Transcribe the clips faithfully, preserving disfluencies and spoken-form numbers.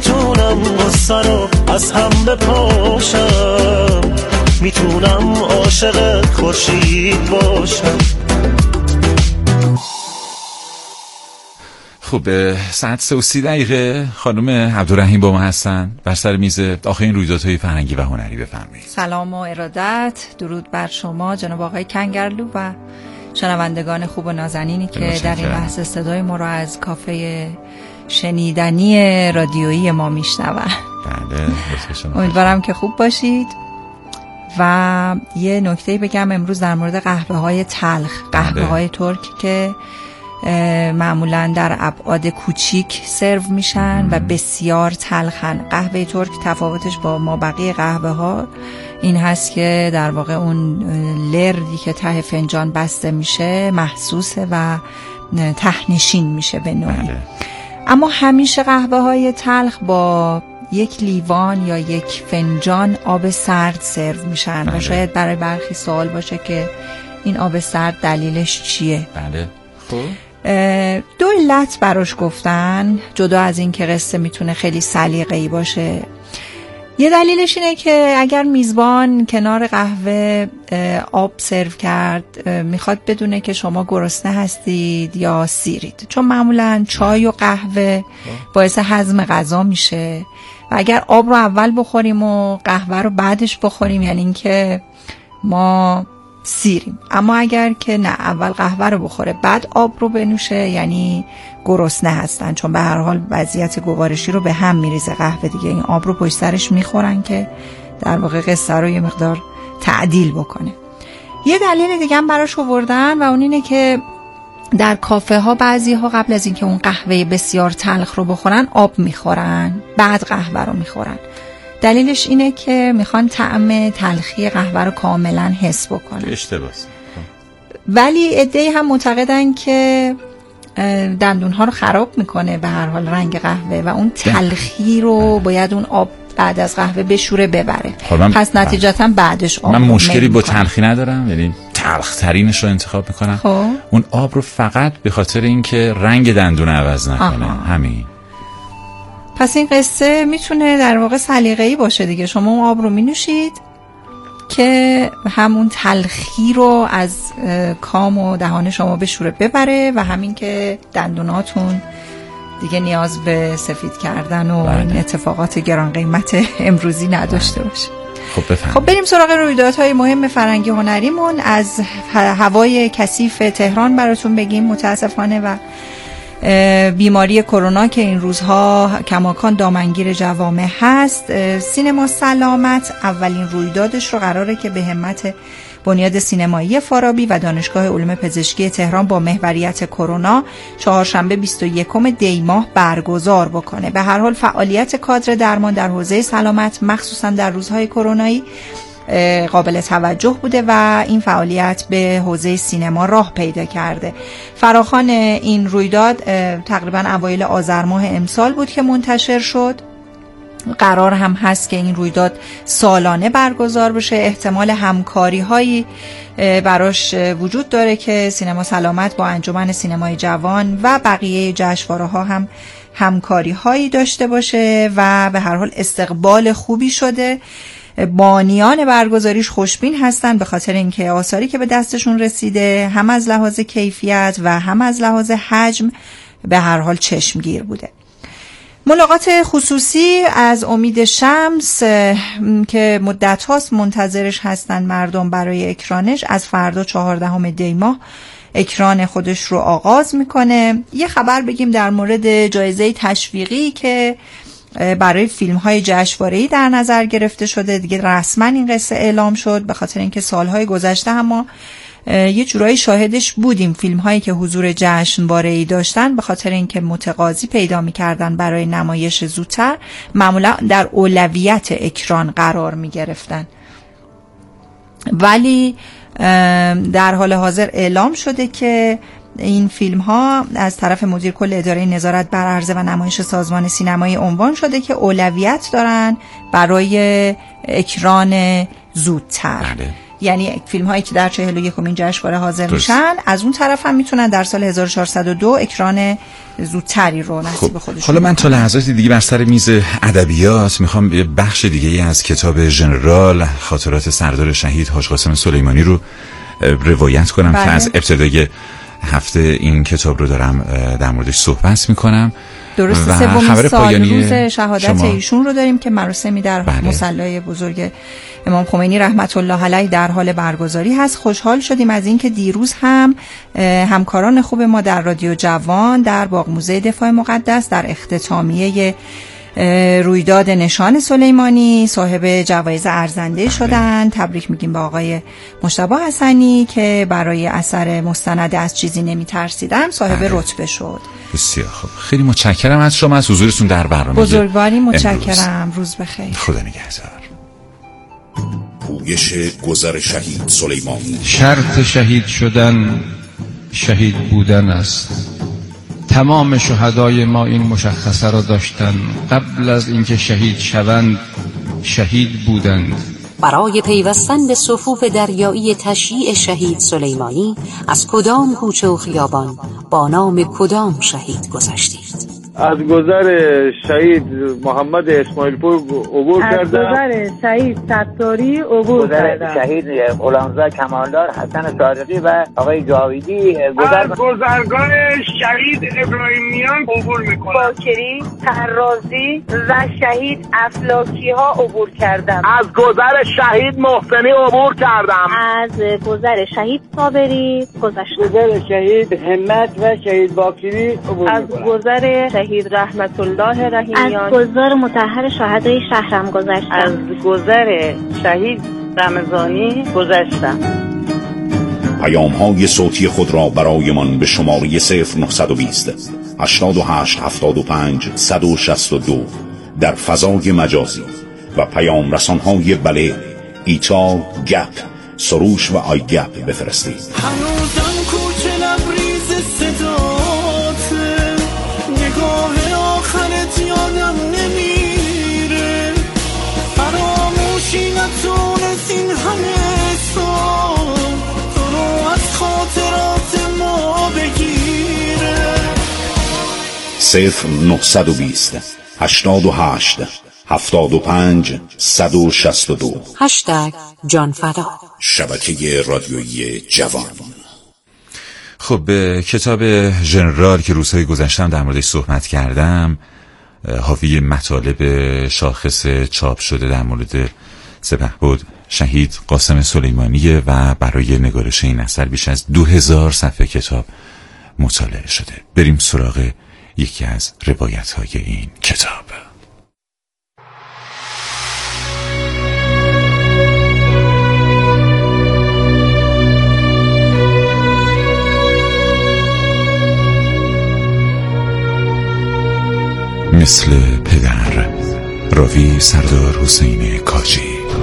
میتونم غصه رو از هم بپاشم، میتونم عاشق خورشید باشم. خب ساعت سه و سی دقیقه خانم عبدالرحیم با ما هستن بر سر میز آخرین رویدادهای فرهنگی و هنری. بفرمایید. سلام و ارادت، درود بر شما جناب آقای کنگرلو و شنوندگان خوب و نازنینی که در این لحظه صدای ما رو از کافه شنیدنی رادیویی ما میشنون. بله، امیدوارم که خوب باشید. و یه نکته بگم امروز در مورد قهوه های تلخ، قهوه های ترک که معمولا در ابعاد کوچیک سرو میشن و بسیار تلخن. قهوه ترک تفاوتش با ما بقیه قهوه ها این هست که در واقع اون لردی که ته فنجان بسته میشه محسوسه و تهنشین میشه به نوعی. بله. اما همیشه قهوه های تلخ با یک لیوان یا یک فنجان آب سرد سرو میشن. بله. و شاید برای برخی سوال باشه که این آب سرد دلیلش چیه. بله. خب دو علت براش گفتن، جدا از این که قصه میتونه خیلی سلیقه‌ای باشه. یه دلیلش اینه که اگر میزبان کنار قهوه آب سرو کرد میخواد بدونه که شما گرسنه هستید یا سیرید، چون معمولا چای و قهوه باعث هضم غذا میشه و اگر آب رو اول بخوریم و قهوه رو بعدش بخوریم یعنی اینکه ما سیریم. اما اگر که نه، اول قهوه رو بخوره بعد آب رو بنوشه یعنی گرسنه هستن، چون به هر حال وضعیت گوارشی رو به هم میریزه قهوه دیگه، این آب رو پشت سرش میخورن که در واقع قصه رو یه مقدار تعدیل بکنه. یه دلیل دیگه هم براش آوردن و اون اینه که در کافه ها بعضی ها قبل از اینکه اون قهوه بسیار تلخ رو بخورن آب میخورن بعد قهوه رو میخورن. دلیلش اینه که میخوان طعم تلخی قهوه رو کاملا حس بکنن. اشتباهه. ولی عده‌ای هم معتقدن که دندونها رو خراب میکنه به هر حال رنگ قهوه و اون تلخی رو باید اون آب بعد از قهوه بشوره ببره. پس نتیجتا بعدش آب. من مشکلی با تلخی ندارم، یعنی تلخ ترینش رو انتخاب میکنم. خب. اون آب رو فقط به خاطر اینکه رنگ دندون عوض نکنه. آها. همین. پس این قصه میتونه در واقع سلیقه‌ای باشه دیگه. شما اون آب رو مینوشید که همون تلخی رو از کام و دهان شما به شوره ببره و همین که دندوناتون دیگه نیاز به سفید کردن و بله. این اتفاقات گران قیمت امروزی نداشته بله. باشه. خب بفهم. خب بریم سراغ رویدادهای مهم فرهنگی هنریمون. از هوای کثیف تهران براتون بگیم. متاسفانه و بیماری کرونا که این روزها کماکان دامنگیر جوامع هست، سینما سلامت اولین رویدادش رو قراره که به همت بنیاد سینمایی فارابی و دانشگاه علوم پزشکی تهران با محوریت کرونا چهارشنبه بیست و یکم دی ماه برگزار بکنه. به هر حال فعالیت کادر درمان در حوزه سلامت مخصوصا در روزهای کرونایی قابل توجه بوده و این فعالیت به حوزه سینما راه پیدا کرده. فراخوان این رویداد تقریبا اوایل آذر ماه امسال بود که منتشر شد. قرار هم هست که این رویداد سالانه برگزار بشه. احتمال همکاری هایی براش وجود داره که سینما سلامت با انجمن سینمای جوان و بقیه جشنواره ها هم همکاری هایی داشته باشه و به هر حال استقبال خوبی شده. بانیان برگزاریش خوشبین هستن به خاطر اینکه آثاری که به دستشون رسیده هم از لحاظ کیفیت و هم از لحاظ حجم به هر حال چشمگیر بوده. ملاقات خصوصی از امید شمس که مدت هاست منتظرش هستن مردم برای اکرانش، از فردا چهاردهم دی ماه اکران خودش رو آغاز میکنه. یه خبر بگیم در مورد جایزه تشویقی که برای فیلم های جشنواره‌ای در نظر گرفته شده. دیگه رسما این قصه اعلام شد به خاطر اینکه سالهای گذشته هم ما یه جورایی شاهدش بودیم. فیلم هایی که حضور جشنواره‌ای داشتن به خاطر اینکه متقاضی پیدا می‌کردن برای نمایش زودتر معمولا در اولویت اکران قرار می‌گرفتن. ولی در حال حاضر اعلام شده که این فیلم ها از طرف مدیر کل اداره نظارت بر عرضه و نمایش سازمان سینمایی عنوان شده که اولویت دارن برای اکران زودتر. بله. یعنی فیلم هایی که در چهل و یکمین جشنواره حاضر میشن، از اون طرف هم میتونن در سال هزار و چهارصد و دو اکران زودتری رو نصیب خودشون. حالا من تا لحظاتی دیگه بر سر میز ادبیات میخوام یه بخش دیگه از کتاب ژنرال خاطرات سردار شهید حاج قاسم سلیمانی رو روایت کنم بله. که از ابتدای هفته این کتاب رو دارم در موردش صحبت میکنم. درست سومین سال روز شهادت شما... ایشون رو داریم که مراسمی در بله. مصلی بزرگ امام خمینی رحمت الله علیه در حال برگزاری هست. خوشحال شدیم از اینکه دیروز هم همکاران خوب ما در رادیو جوان در باغ موزه دفاع مقدس در اختتامیه رویداد نشان سلیمانی صاحب جوایز ارزنده شدن. تبریک میگیم به آقای مجتبی حسنی که برای اثر مستند از چیزی نمیترسیدم صاحب رتبه شد. بسیار خوب، خیلی متشکرم از شما، از حضورتون در برنامه. بزرگواری متشکرم. روز بخیر. خدا نگهدار. پویش گذر شهید سلیمانی. شرط شهید شدن شهید بودن است. تمام شهدای ما این مشخصه را داشتند، قبل از اینکه شهید شوند شهید بودند. برای پیوستن به صفوف دریایی تشییع شهید سلیمانی از کدام کوچه و خیابان با نام کدام شهید گذشتید؟ از گذر شهید محمد اسماعیل پور عبور کردم. از گذر شهید ستاری عبور کردم. شهید غلامزاده کمالدار، حسن صادقی و آقای جاویدی گذر. از گذرگاه شهید ابراهیم میان عبور میکنم. باکری، ترازی و شهید افلاکی ها عبور کردم. از گذر شهید محسنی عبور کردم. از گذر شهید صابری گذشتم. گذر شهید همت و شهید باکری عبور از گذر شهید رحمت الله رحیمیان. از گذر مطهر شهدای شهرم گذشتم. از گذر شهید رمضانی گذشتم. پیام های صوتی خود را برایمان به شماره صفر نهصد و بیست هشتاد و هشت هفتاد و پنج صد و شصت و دو در فضای مجازی و پیام رسان های بله، ایتا، گپ، سروش و آی گپ بفرستید. هنوزم کوچه لبریز صدات، نگاه آخرت یادم نمیره، فراموشی نتونست این همه سال تو رو از خاطرات ما بگیره. صفر نهصد و بیست هشتاد و هشت هفتاد و پنج صد و شصت و دو هشتگ جان فدا. شبکه رادیویی جوان. خب به کتاب ژنرال که روزهای گذشتم در موردش صحبت کردم، حاوی مطالب شاخص چاپ شده در مورد سپهبد شهید قاسم سلیمانی و برای نگارش این اثر بیش از دو هزار صفحه کتاب مطالعه شده. بریم سراغ یکی از روایت های این کتاب. مثل پدر، راوی سردار حسین کاجی.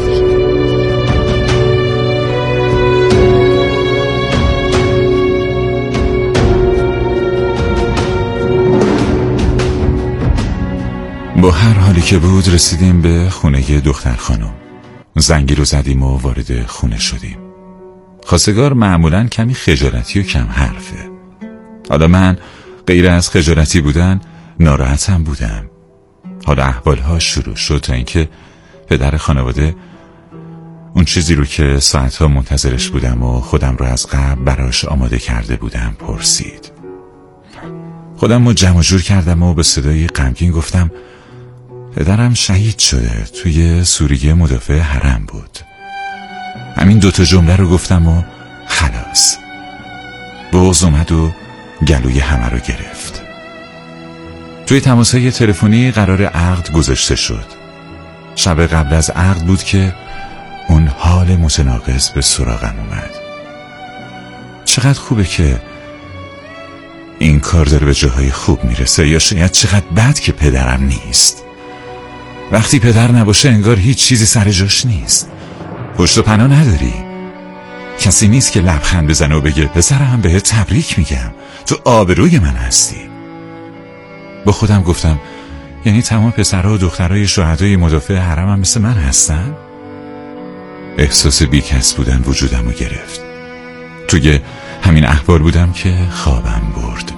با هر حالی که بود رسیدیم به خونه دختر خانم. زنگی رو زدیم و وارد خونه شدیم. خواستگار معمولاً کمی خجالتی و کم حرفه. حالا من غیر از خجالتی بودن ناراحتم بودم. حالا احوالها شروع شد تا اینکه پدر خانواده اون چیزی رو که ساعتها منتظرش بودم و خودم رو از قبل براش آماده کرده بودم پرسید. خودم رو جمع جور کردم و به صدای غمگین گفتم پدرم شهید شده، توی سوریه مدافع حرم بود. همین دوتا جمله رو گفتم و خلاص. بغض اومد و گلوی همه رو گرفت. توی تماس‌های تلفنی قرار عقد گذاشته شد. شب قبل از عقد بود که اون حال متناقض به سراغم اومد. چقدر خوبه که این کار داره به جاهای خوب میرسه، یا شاید چقدر بد که پدرم نیست. وقتی پدر نباشه انگار هیچ چیزی سر جاش نیست. پشت و پناه نداری. کسی نیست که لبخند بزنه و بگه پسرم بهت تبریک میگم، تو آبروی من هستی. با خودم گفتم یعنی تمام پسرها و دخترای شهدای مدافع حرم هم مثل من هستن؟ احساس بیکس بودن وجودم رو گرفت. توی همین احوال بودم که خوابم برد.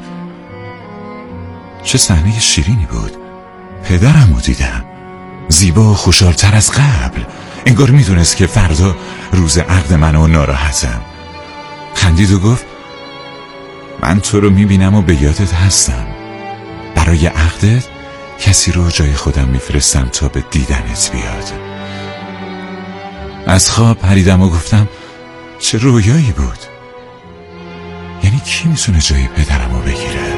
چه صحنه شیرینی بود. پدرم رو دیدم، زیبا و خوشحال‌تر از قبل. انگار میدونست که فردا روز عقد من و ناراحتم. خندید و گفت من تو رو میبینم و به یادت هستم. برای عقدت کسی رو جای خودم میفرستم تا به دیدنت بیاد. از خواب پریدم و گفتم چه رویایی بود. یعنی کی میتونه جای پدرم رو بگیره؟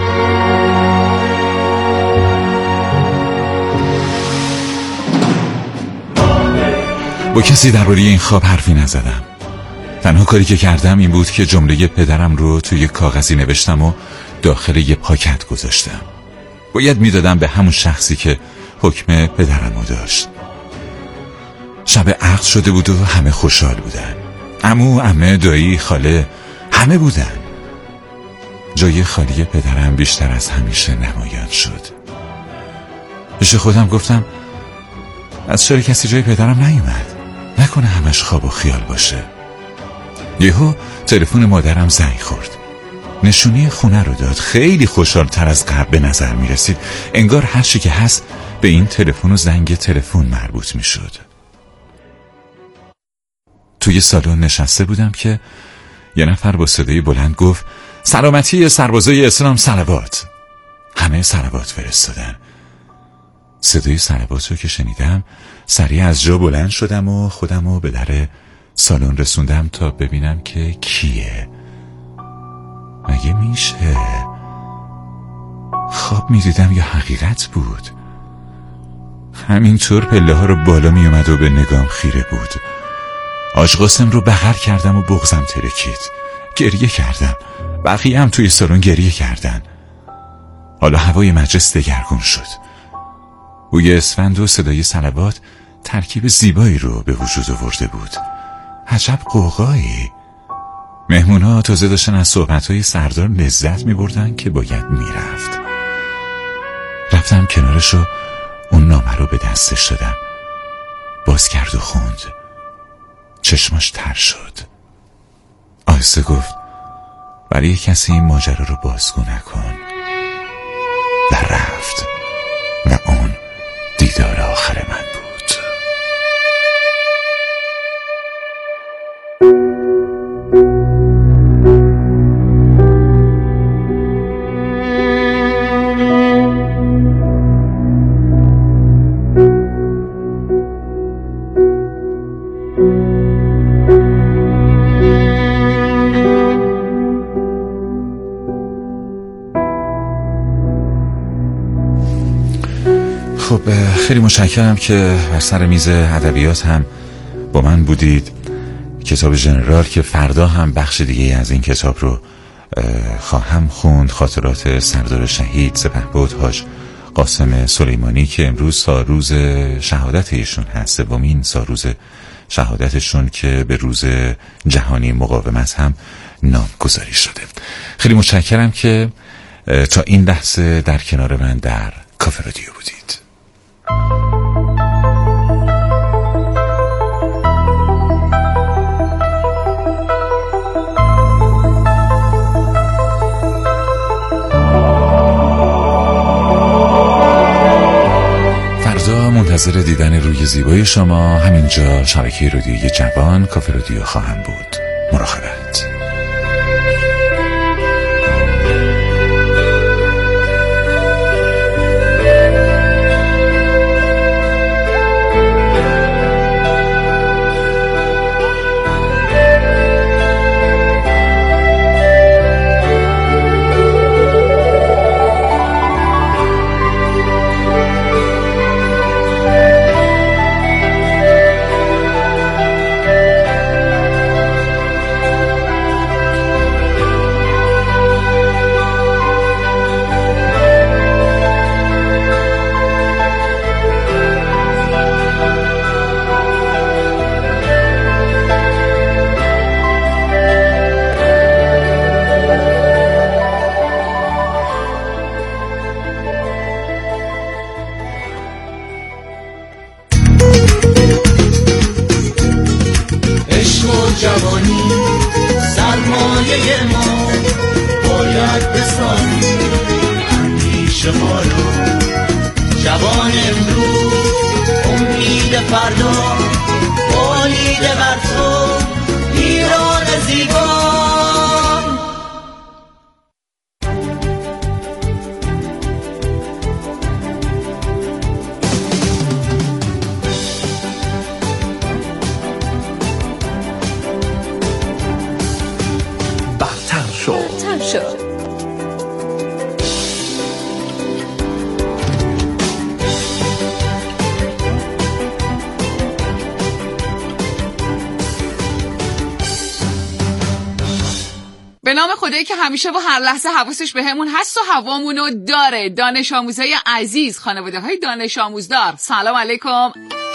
با کسی درباره این خواب حرفی نزدم. تنها کاری که کردم این بود که جمله پدرم رو توی کاغذی نوشتم و داخل یه پاکت گذاشتم. باید میدادم به همون شخصی که حکم پدرم رو داشت. شب عقد شده بود و همه خوشحال بودن. عمو، عمه، دایی، خاله، همه بودن. جای خالی پدرم بیشتر از همیشه نمایان شد. پیش خودم گفتم از چرا کسی جای پدرم نیومد؟ نکنه همش خواب و خیال باشه. یهو تلفن مادرم زنگ خورد. نشونی خونه رو داد. خیلی خوشحال‌تر از قبل به نظر می رسید. انگار هر چی که هست به این تلفن و زنگ تلفن مربوط می شد. توی سالن نشسته بودم که یه نفر با صدای بلند گفت سلامتی سربازای اسلام صلوات. همه صلوات فرستادن. صدای صلوات رو که شنیدم سریع از جا بلند شدم و خودم رو به در سالن رسوندم تا ببینم که کیه. مگه میشه؟ خواب میدیدم یا حقیقت بود؟ همینطور پله ها رو بالا می اومد و به نگام خیره بود. آج قاسم رو بغل کردم و بغضم ترکید. گریه کردم. بقیه هم توی سالن گریه کردن. حالا هوای مجلس دگرگون شد. بوی اسفند و صدای صلوات ترکیب زیبایی رو به وجود آورده بود. عجب قوقایی. مهمون‌ها تازه داشتن از صحبت‌های سردار لذت می‌بردن که باید میرفت. رفتم کنارش و اون نامه رو به دستش دادم. باز کرد و خوند. چشماش تر شد. آهسته گفت برای کسی این ماجرا رو بازگو نکن. و رفت و اون دیدار آخر من بود. خب خیلی متشکرم که بر سر میز ادبیات هم با من بودید. کتاب ژنرال که فردا هم بخش دیگه از این کتاب رو خواهم خوند، خاطرات سردار شهید سپهبد حاج قاسم سلیمانی که امروز سالروز شهادت ایشون هست، سومین سالروز شهادتشون که به روز جهانی مقاومت هم نامگذاری شده. خیلی متشکرم که تا این لحظه در کنار من در کافه رادیو بودید. فردا منتظر دیدن روی زیبای شما همینجا شبکه رادیوی جوان کافه رادیو خواهم بود. مراقبت. جوانی سرمایه ما باید بسازیم اندیشه ما رو جوان امروز امید فردا بالیده بر تو ایران زیبا. برتر شو برتر شو به نام خدایی که همیشه و هر لحظه حواسش به همون هست و هوامونو داره. دانش آموزای عزیز، خانواده های دانش آموزدار، سلام علیکم.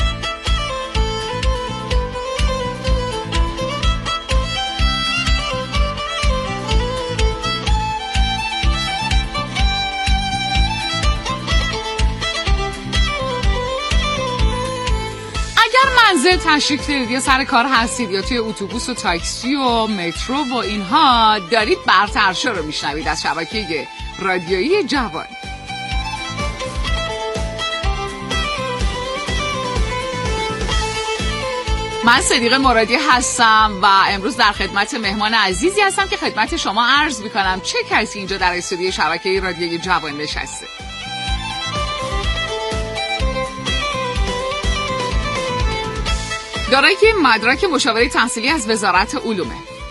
منزل تشریف دارید یا سر کار هستید یا توی اتوبوس و تاکسی و مترو و اینها، دارید برتر شو رو میشنوید از شبکه رادیویی جوان. من صدیقه مرادی هستم و امروز در خدمت مهمان عزیزی هستم که خدمت شما عرض میکنم چه کسی اینجا در استودیوی شبکه رادیویی جوان نشسته. دارای که مدرک مشاوره تحصیلی از وزارت علومه.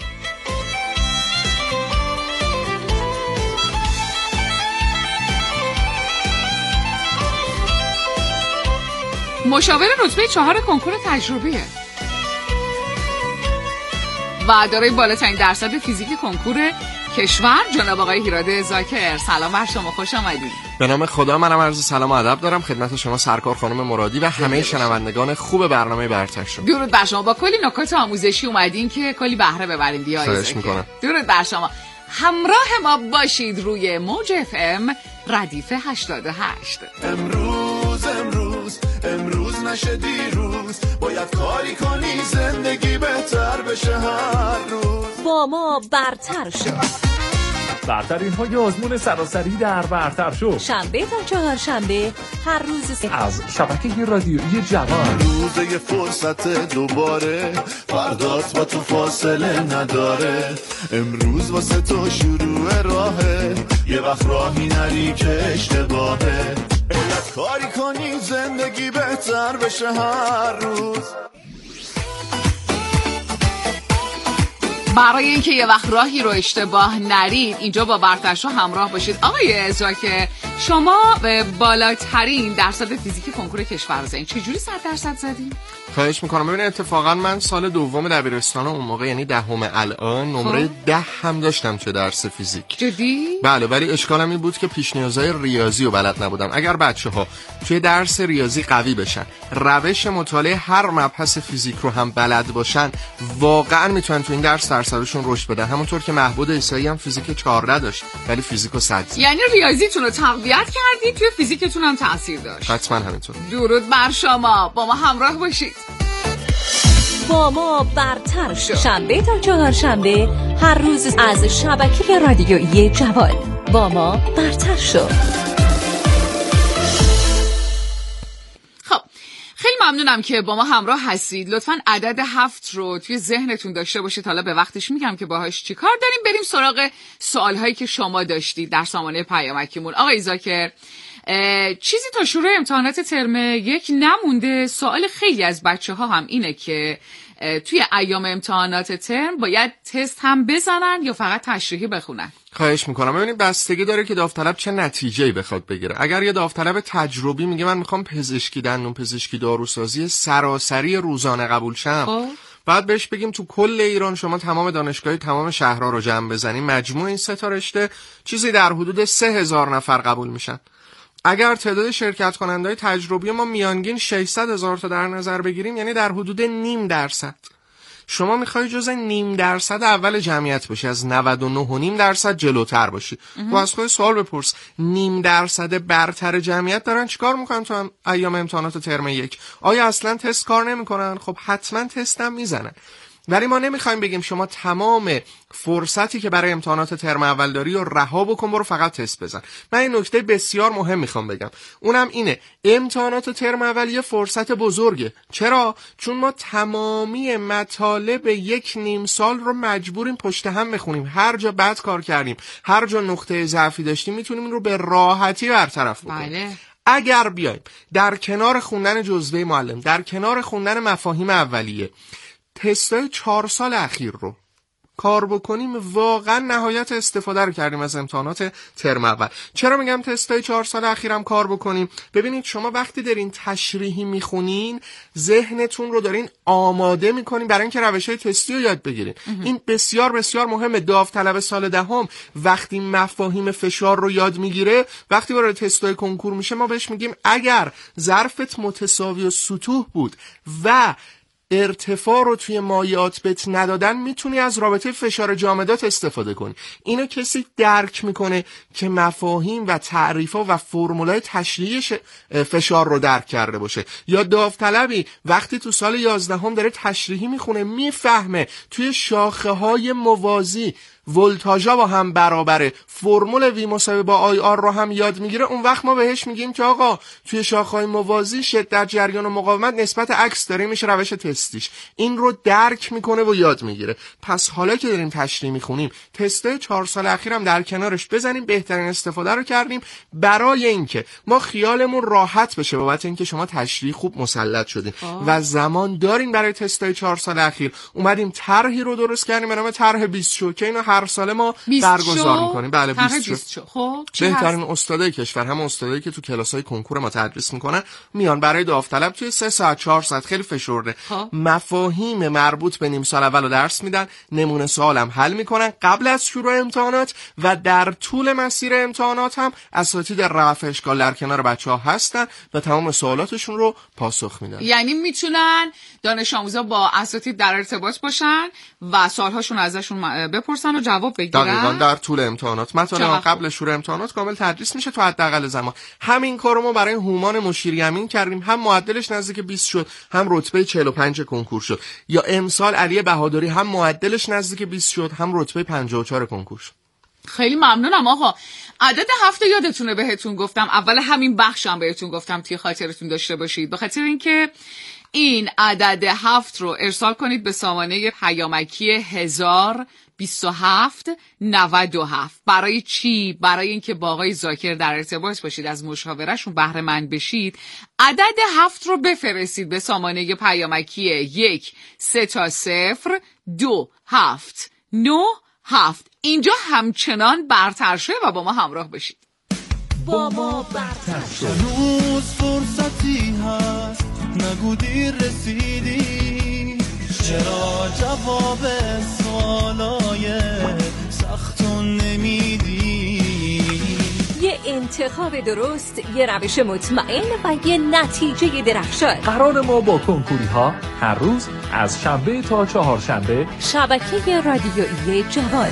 مشاور رتبه چهار کنکور تجربیه و دارای بالاترین درصد فیزیک کنکور کشور، جناب آقای هیراد زاکر. سلام بر شما، خوش آمدید. به نام خدا، منم عرض سلام و ادب دارم خدمت شما سرکار خانم مرادی و همه شنوندگان خوب برنامه برتر شو. درود بر شما. با کلی نکات آموزشی اومدین که کلی بهره ببرین دیگه. خواهش میکنم. درود بر شما. همراه ما باشید روی موج اف ام ردیف هشتاد و هشت. امروز امروز امروز نشه دیروز، باید کاری کنی زندگی بهتر بشه هر روز. با ما برتر شو. برترین های آزمون سراسری در برتر شو، شنبه تا چهارشنبه هر روز از شبکه رادیویی جوان. روزه یه فرصت دوباره، فردات با تو فاصله نداره. امروز واسه تو شروع راهه، یه وقت راهی نری که اشتباهه. باید کاری کنی زندگی بهتر بشه هر روز. برای اینکه یه وقت راهی رو اشتباه نرید اینجا با برترشو همراه باشید. آقای زاکر، شما بالاترین درصد فیزیک کنکور کشور رو زدین، چجوری صد درصد زدین؟ خواهش میکنم. ببینید اتفاقا من سال دوم دبیرستان اون موقع، یعنی دهم الان، نمره ده هم داشتم چه درس فیزیک. جدی؟ بله، ولی اشکالم این بود که پیش نیازهای ریاضی رو بلد نبودم. اگر بچه‌ها توی درس ریاضی قوی بشن، روش مطالعه هر مبحث فیزیک رو هم بلد باشن، واقعا میتونن تو این درس درصدشون رشد بدن. همونطور که محمود عیسایی هم فیزیک چهارده داشت ولی فیزیکو صد. یعنی ریاضیتون رو تقویت کردید، توی فیزیکتون هم تاثیر داشت. حتما همینطور. درود بر شما، با ما همراه باشید. با ما برتر شو، شنبه تا چهارشنبه هر روز از شبکه رادیویی جوان. با ما برتر شو. خب خیلی ممنونم که با ما همراه هستید. لطفاً عدد هفت رو توی ذهنتون داشته باشید. حالا به وقتش میگم که باهاش چی کار داریم. بریم سراغ سوالهایی که شما داشتید در سامانه پیامکیمون. آقای زاکر، چیزی تا شروع امتحانات ترم یک نمونده. سوال خیلی از بچه ها هم اینه که توی ایام امتحانات ترم باید تست هم بزنن یا فقط تشریحی بخونن؟ خواهش میکنم. ببینید بستگی داره که داوطلب چه نتیجه‌ای بخواد بگیره. اگر یه داوطلب تجربی میگه من میخوام پزشکی دندون پزشکی داروسازی سراسری روزانه قبول شم، بعد بهش بگیم تو کل ایران شما تمام دانشگاه تمام شهرها رو جمع بزنیم، مجموع این سه تا رشته چیزی در حدود سه هزار نفر قبول میشن. اگر تعداد شرکت کننده‌های تجربی ما میانگین ششصد هزار تا در نظر بگیریم، یعنی در حدود نیم درصد. شما میخوای جز نیم درصد اول جمعیت باشی، از نود و نه و نیم درصد جلوتر باشی. و از خود سوال بپرس، نیم درصد برتر جمعیت دارن چیکار میکنن تو ایام امتحانات ترم یک؟ آیا اصلا تست کار نمیکنن؟ خب حتما تست هم میزنن. ولی ما نمیخوایم بگیم شما تمام فرصتی که برای امتحانات ترم اول داری رو رها بکن، برو فقط تست بزن. من این نکته بسیار مهم میخوام بگم، اونم اینه امتحانات ترم اول یه فرصت بزرگه. چرا؟ چون ما تمامی مطالب یک نیم سال رو مجبوریم پشت هم بخونیم. هر جا بد کار کردیم، هر جا نقطه ضعفی داشتیم، میتونیم این رو به راحتی برطرف بکنیم. بله. اگر بیایم در کنار خوندن جزوه معلم، در کنار خوندن مفاهیم اولیه، تستای چهار سال اخیر رو کار بکنیم، واقعا نهایت استفاده رو کردیم از امتحانات ترم اول. چرا میگم تستای چهار سال اخیرم کار بکنیم؟ ببینید شما وقتی دارین تشریحی میخونین، ذهنتون رو دارین آماده میکنین برای اینکه روش‌های تستی رو یاد بگیرین. این بسیار بسیار مهمه. داوطلب سال دهم وقتی مفاهیم فشار رو یاد میگیره، وقتی وارد تستای کنکور میشه، ما بهش میگیم اگر ظرفت متساوی و سطوح بود و ارتفاع رو توی مایعات بهت ندادن، میتونی از رابطه فشار جامدات استفاده کنی. اینو کسی درک میکنه که مفاهیم و تعریفا و فرمولای تشریحی فشار رو درک کرده باشه. یا داوطلبی وقتی تو سال یازدهم داره تشریحی میخونه، میفهمه توی شاخه های موازی ولتاژا با هم برابره، فرمول وی مساوی با آی آر رو هم یاد میگیره، اون وقت ما بهش میگیم که آقا توی شاخه‌های موازی شدت جریان و مقاومت نسبت عکس داره، میشه روش تستیش. این رو درک میکنه و یاد میگیره. پس حالا که داریم تشریح میخونیم، تستای چهار سال اخیرم در کنارش بزنیم، بهترین استفاده رو کردیم برای اینکه ما خیالمون راحت بشه بابت اینکه شما تشریح خوب مسلط شدین و زمان دارین برای تستای چهار سال اخیر. اومدیم طرحی رو درست کردیم به نام طرح بیست شو که اینو هر سال ما برگزار میکنیم. بله بیست شو. خب بهترین استادای کشور، هم استادایی که تو کلاسای کنکور ما تدریس میکنن، میان برای داوطلب توی سه ساعت چهار ساعت خیلی فشرده مفاهیم مربوط به نیم سال اول رو درس میدن، نمونه سوال هم حل میکنن قبل از شروع امتحانات و در طول مسیر امتحانات هم اساتید رفع اشکال در کنار بچه‌ها هستن و تمام سوالاتشون رو پاسخ میدن. یعنی میتونن دانش آموزا با اساتید در ارتباط باشن و سوالهاشون ازشون بپرسن و جواب بگیرن. دقیقاً در طول امتحانات. مطالب قبل شروع امتحانات کامل تدریس میشه تو حداقل زمان. همین کارو ما برای هومان مشیری‌امین کردیم، هم معدلش نزدیک بیست شد، هم رتبه چهل و پنج کنکور شد. یا امسال علی بهادری هم معدلش نزدیک بیست شد، هم رتبه پنجاه و چهار کنکور شد. خیلی ممنونم آقا. عدد هفت یادتونه بهتون گفتم، اول همین بخشم بهتون گفتم توی خاطرتون داشته باشید، به خاطر اینکه این عدد هفت رو ارسال کنید به سامانه پیامکی هزار بیست و هفت نود و هفت. برای چی؟ برای اینکه با آقای زاکر در ارتباط باشید، از مشاورهشون بهره مند بشید. عدد هفت رو بفرستید به سامانه پیامکی یک سه تا صفر دو هفت نه هفت. اینجا همچنان برتر شده و با ما همراه باشید. با ما برتر شد. هنوز فرصتی هست، نگو دیر رسیدی، چرا جواب سوالای سختون نمیدی؟ یه انتخاب درست، یه روش مطمئن و یه نتیجه درخشان. قرار ما با کنکوری ها هر روز از شنبه تا چهارشنبه شبکه رادیویی جوان.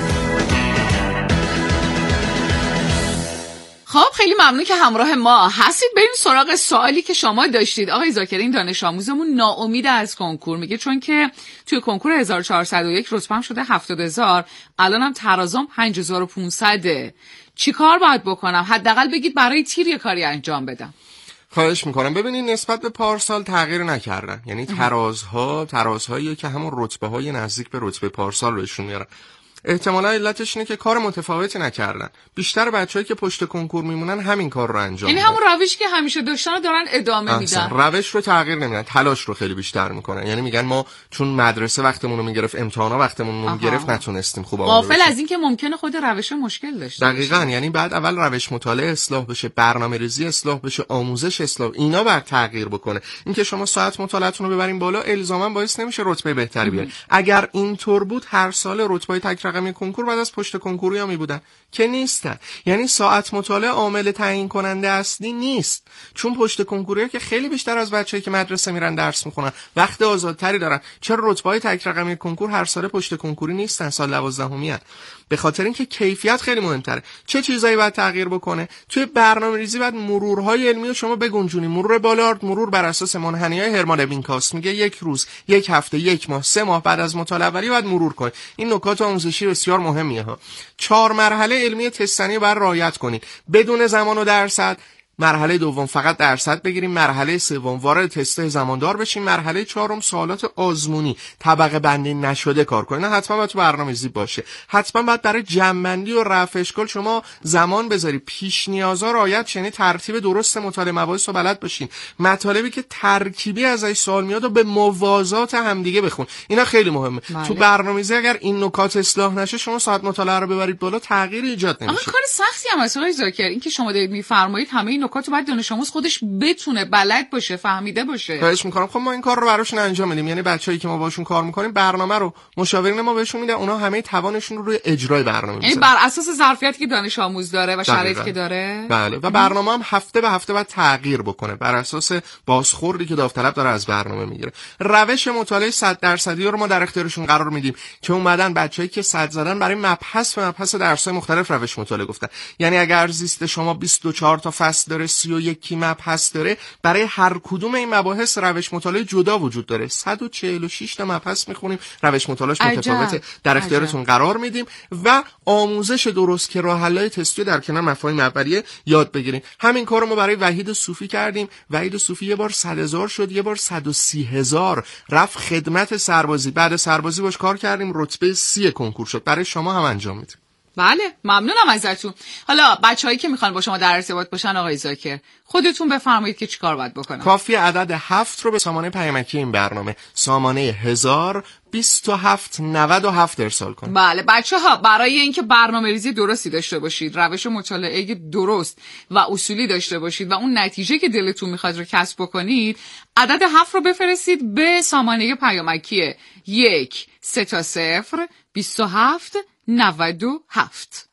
خب خیلی ممنون که همراه ما هستید. بریم سراغ سوالی که شما داشتید. آقای زاکر، این دانش آموزمون ناامید از کنکور، میگه چون که توی کنکور هزار و چهارصد و یک رتبه‌ام شده هفتاد هزار، الانم ترازم پنج هزار و پانصد. چی کار باید بکنم؟ حداقل بگید برای تیر یه کاری انجام بدم. خواهش میکنم. ببینید نسبت به پارسال تغییر نکردن، یعنی ترازها ترازهایی که همون رتبه های نزدیک به رتبه پارسال رو نشون میارن. احتمالا علتش اینه که کار متفاوتی نکردن. بیشتر بچه‌هایی که پشت کنکور میمونن همین کار رو انجام میدن. یعنی همون روشی که همیشه داشتن رو دارن ادامه میدن. روش رو تغییر نمیدن، تلاش رو خیلی بیشتر میکنن. یعنی میگن ما چون مدرسه وقتمون رو میگرفت، امتحانا وقتمون رو میگرفت، نتونستیم خوب آماده بشیم. غافل از این که ممکنه خود روش مشکل داشته باشه. دقیقاً. یعنی بعد اول روش مطالعه اصلاح بشه، برنامه‌ریزی اصلاح بشه، آموزش اصلاح، اینا بعد تغییر بکنه. اینکه شما ساعت مطالعه‌تون رو ببرین بالا الزاما باعث نمیشه رتبه بهتری بیارین. اگر اینطور بود هر سال رتبه‌های تک رقمی کنکور بعد از پشت کنکوری ها می بودن که نیستن. یعنی ساعت مطالعه عامل تعیین کننده اصلی نیست، چون پشت کنکوری ها که خیلی بیشتر از بچه‌ای که مدرسه میرن درس میخونن، وقت آزادتری دارن. چرا رتبه‌های تک رقمی کنکور هر سال پشت کنکوری نیستن، سال دوازدهمی ان؟ به خاطر اینکه کیفیت خیلی مهمتره. چه چیزایی باید تغییر بکنه؟ توی برنامه‌ریزی باید مرورهای علمی رو شما بگنجونید. مرور بالارد، مرور بر اساس منحنی‌های هرمان ابینکاست میگه یک روز، یک هفته، یک ماه، سه ماه بعد از مطالعه اولی باید مرور کنید. این نکات آموزشی بسیار مهمیه ها. چهار مرحله علمی تستنی باید رعایت کنید بدون زمان و درصد. مرحله دوم فقط درصد بگیریم، مرحله سوم وارد تست زماندار بشیم، مرحله چهارم سوالات آزمونی طبقه بندی نشده کار کنید. نه حتما باید تو برنامه‌ریزی باشه. حتما باید برای جمع‌بندی و رفع اشکال شما زمان بذاری، پیش نیازا رعایت، یعنی ترتیب درست مطالعه مباحث رو بلد باشین. مطالبی که ترکیبی ازش سوال میاد و به موازات همدیگه بخون. اینا خیلی مهمه. بله. تو برنامه‌ریزی اگر این نکات اصلاح نشه شما ساعت مطالعه رو ببرید بالا، تغییری ایجاد نمیشه. اما کار سختی هم هست آقای زاکر. این که شما دارید میفرمایید همه نکاتو باید دانش آموز خودش بتونه، بلد باشه، فهمیده باشه. خواهش میکنم. خب ما این کار رو براشون انجام میدیم. یعنی بچه‌ای که ما باشون کار میکنیم برنامه رو مشاورین ما بهشون میدن، اونا همه توانشون رو روی اجرای برنامه میذارن. یعنی بر اساس ظرفیتی که دانش آموز داره و شرایطی که داره. بله. و برنامه هم هفته به هفته باید تغییر بکنه بر اساس بازخوردی که داوطلب داره از برنامه میگیره. روش مطالعه صد درصدی رو ما در اختیارشون قرار میدیم که اومدن بچه‌ای که صد زدن برای مبحث به مبحث درس‌های مختلف روش مطالعه گفتن. یعنی اگر زیست شما بیست و چهار تا فصل داره، سی و یک مبحث داره، برای هر کدوم این مباحث روش مطالعه جدا وجود داره. صد و چهل و شش تا مبحث میخونیم، روش مطالعهش متفاوته، در اختیارتون قرار میدیم و آموزش درست که راه حل‌های تستی در کنار مفاهیم اولیه یاد بگیریم. همین کارو ما برای وحید صوفی کردیم. وحید صوفی یه بار صد هزار شد، یه بار صد و سی هزار، رفت خدمت سربازی، بعد سربازی باش کار کردیم، رتبه سی کنکور شد. برای شما هم انجام میدیم. بله، ممنونم ازتون. حالا بچه‌هایی که میخوان با شما در ارتباط باشن آقای زاکر، خودتون بفرمایید که چیکار باید بکنن. کافی عدد هفت رو به سامانه پیامکی این برنامه، سامانه هزار بیست و هفت نود و هفت ارسال کنید. بله بچه‌ها، برای اینکه برنامه‌ریزی درستی داشته باشید، روش مطالعه درست و اصولی داشته باشید و اون نتیجه که دلتون میخواد رو کسب بکنید، عدد هفت رو بفرستید به سامانه پیامکی یک سه تا صفر بیست و هفت نود و هفت.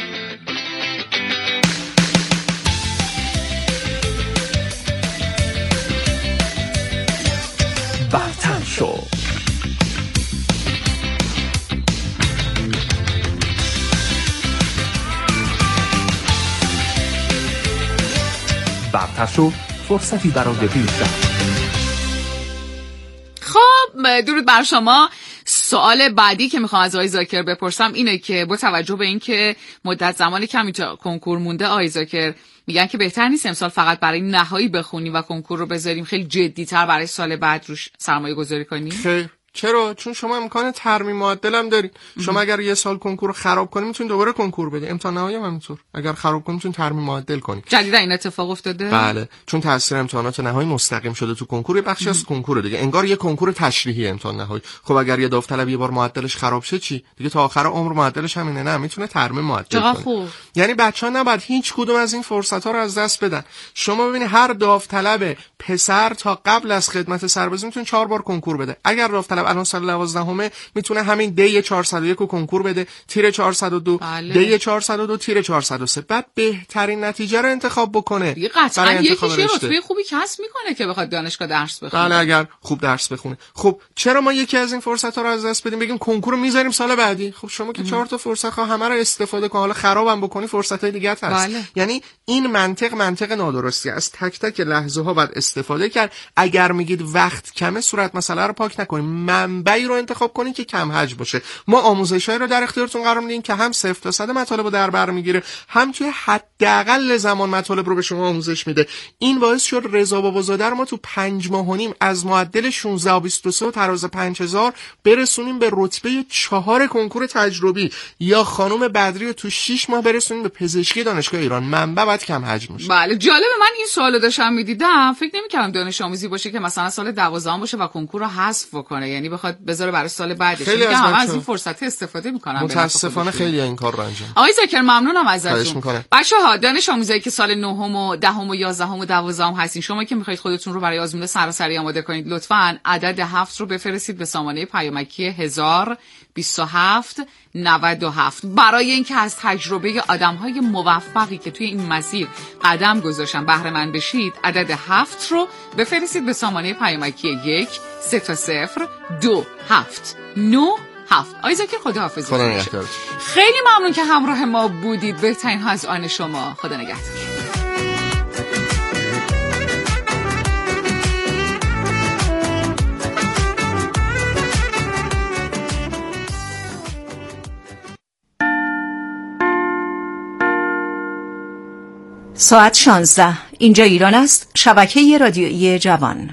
برتر شو. برتر شو، فرصتی برای پیشرفت. خب درود بر شما. سوال بعدی که میخوام از آقای زاکر بپرسم اینه که با توجه به اینکه مدت زمان کمی تا کنکور مونده، آقای زاکر میگن که بهتر نیست امسال فقط برای نهایی بخونیم و کنکور رو بذاریم خیلی جدی‌تر برای سال بعد روش سرمایه گذاری کنیم؟ خیر. چرا؟ چون شما امکان ترمیم معدل هم دارید. شما اگر یه سال کنکور رو خراب کنید میتونید دوباره کنکور بدید. امتحان نهایی هم همینطور. اگر خراب کنید میتونید ترمیم معدل کنید. جدیدا این اتفاق افتاده؟ بله، چون تاثیر امتحانات نهایی مستقیم شده تو کنکور، بخشی از کنکور دیگه. انگار یه کنکور تشریحی امتحان نهایی. خب اگر یه داوطلب یه بار معدلش خراب شه چی؟ دیگه تا آخر عمر معدلش همینه؟ نه، میتونه ترمیم معدل کنه. خوب. یعنی بچه‌ها نباید هیچ کدوم از این فرصت‌ها رو از دست بدن. شما ببینید هر داوطلب پسر تا قبل از خدمت سربازی میتونه چهار بار کنکور بده. اگر داوطلب الان سال دوازده همه میتونه همین دی چهارصد و یک رو کنکور بده، تیر چهارصد و دو، بله. دی چهارصد و دو، تیر چهارصد و سه، بعد بهترین نتیجه رو انتخاب بکنه. دیگه قطعا یکیش یه رتبه خوبی کسب میکنه که بخواد دانشگاه درس بخونه. بله، اگر خوب درس بخونه. خب چرا ما یکی از این فرصت‌ها رو از دست بدیم بگیم کنکور رو میذاریم سال بعدی؟ خب شما که چهار تا فرصت ها همه رو استفاده کن، حالا خرابم بکنی فرصت‌های دیگه هست. بله. یعنی این منطق منطق نادرستی، از تک تک لحظه ها باید استفاده کرد. اگر میگید وقت کمه، صورت مسئله رو پاک نکنید، منبعی رو انتخاب کنید که کم حجم باشه. ما آموزشایی رو در اختیارتون قرار میدیم که هم صفر تا صد مطالب رو در بر میگیره، هم توی حداقل زمان مطالب رو به شما آموزش میده. این باعث شد رضا بابازاده رو ما تو پنج ماه و نیم از معدل شانزده و بیست و سه و تراز پنج هزار برسونیم به رتبه چهار کنکور تجربی، یا خانم بدری رو تو شش ماه برسونیم به پزشکی دانشگاه ایران. منبع باید کم حجم باشه. بله، جالب. من این سوالو داشتم میدیدم، فکر نمی‌کردم دانش آموزی باشه که مثلا سال دوازده باشه و کنکور رو حذف کنه، یعنی بخواد بذاره برای سال بعدش. خیلی از, از این فرصت استفاده میکنن. متاسفانه خیلی این کار رو انجام. آقای زاکر ممنونم ازتون. بچه‌ها، دانش آموزایی که سال نهم و دهم و یازدهم و دوازدهم هستین، شما که میخواید خودتون رو برای آزمون سراسری آماده کنید، لطفاً عدد هفت رو بفرستید به سامانه پیامکی هزار بیست و هفت نود و هفت. برای اینکه از تجربه آدم‌های موفقی که توی این مسیر قدم گذاشتن بهره مند بشید، عدد هفت رو بفرستید به سامانه پیامکی یک سه تا صفر دو هفت نه هفت. آقای زاکر خداحافظی. خدا نگهدار. خیلی ممنون که همراه ما بودید. بهترین ها از آن شما. خدا نگهدار. ساعت شانزده. اینجا ایران است. شبکه رادیویی جوان.